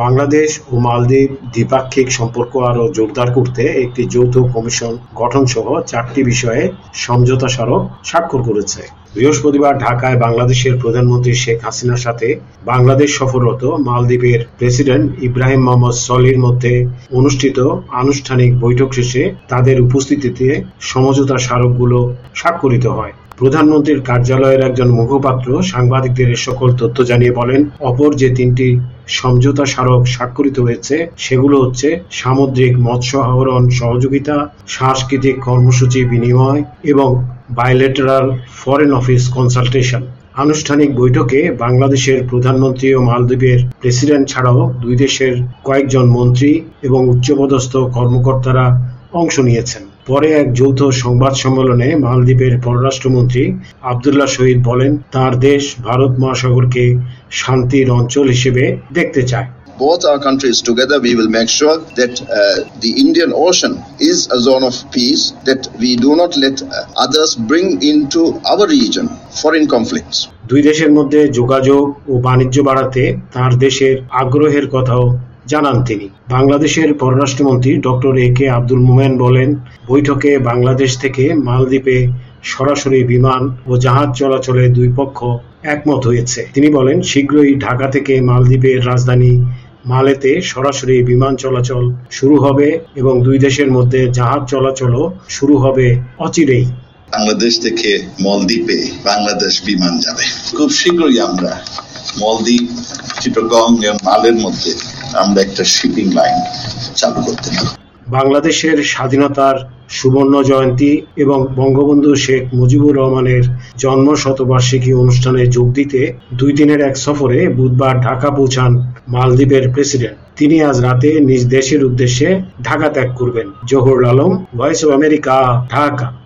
বাংলাদেশ ও মালদ্বীপ দ্বিপাক্ষিক সম্পর্ক আরও জোরদার করতে একটি যৌথ কমিশন গঠন সহ 4টি বিষয়ে সমঝোতা স্মারক স্বাক্ষর করেছে। বৃহস্পতিবার ঢাকায় বাংলাদেশের প্রধানমন্ত্রী শেখ হাসিনার সাথে বাংলাদেশ সফররত মালদ্বীপের প্রেসিডেন্ট ইব্রাহিম মোহাম্মদ সলির মধ্যে অনুষ্ঠিত আনুষ্ঠানিক বৈঠক শেষে তাদের উপস্থিতিতে সমঝোতা স্মারকগুলো স্বাক্ষরিত হয়। প্রধানমন্ত্রীর কার্যালয়ের একজন মুখপাত্র সাংবাদিকদের এ সকল তথ্য জানিয়ে বলেন, অপর যে 3টি সমঝোতা স্মারক স্বাক্ষরিত হয়েছে সেগুলো হচ্ছে সামুদ্রিক মৎস্য আহরণ সহযোগিতা, সাংস্কৃতিক কর্মসূচি বিনিময় এবং বায়োলেটারাল ফরেন অফিস কনসালটেশন। আনুষ্ঠানিক বৈঠকে বাংলাদেশের প্রধানমন্ত্রী ও মালদ্বীপের প্রেসিডেন্ট ছাড়াও দুই দেশের কয়েকজন মন্ত্রী এবং উচ্চপদস্থ কর্মকর্তারা অংশ নিয়েছেন। পরে এক যৌথ সংবাদ সম্মেলনে মালদ্বীপের পররাষ্ট্রমন্ত্রী আব্দুল্লাহ শহীদ বলেন, তার দেশ ভারত মহাসাগরকে শান্তির অঞ্চল হিসেবে দেখতে চায়। Both our countries together, we will make sure that the Indian Ocean is a zone of peace, that we do not let others bring into our region foreign conflicts. দুই দেশের মধ্যে যোগাযোগ ও বাণিজ্য বাড়াতে তার দেশের আগ্রহের কথাও জানান তিনি। বাংলাদেশের পররাষ্ট্রমন্ত্রী ডক্টর এ কে আব্দুল মোমেন বলেন, বৈঠকে বাংলাদেশ থেকে মালদ্বীপে সরাসরি বিমান ও জাহাজ চলাচলে দুই পক্ষ একমত হয়েছে। তিনি বলেন, শীঘ্রই ঢাকা থেকে মালদ্বীপের রাজধানী মালেতে সরাসরি বিমান চলাচল শুরু হবে এবং দুই দেশের মধ্যে জাহাজ চলাচলও শুরু হবে অচিরেই। বাংলাদেশ থেকে মালদ্বীপে বাংলাদেশ বিমান যাবে খুব শীঘ্রই। আমরা মালদ্বীপ, চিটাগং এবং মালের মধ্যে আমরা একটা শিপিং লাইন চালু করতে পারি। বাংলাদেশের স্বাধীনতার সুবর্ণ জয়ন্তী এবং বঙ্গবন্ধু শেখ মুজিবুর রহমানের জন্ম শতবার্ষিকী অনুষ্ঠানে যোগ দিতে 2 দিনের এক সফরে বুধবার ঢাকা পৌঁছান মালদ্বীপের প্রেসিডেন্ট। তিনি আজ রাতে নিজ দেশের উদ্দেশ্যে ঢাকা ত্যাগ করবেন। Zahurul Alam, Voice of America, Dhaka.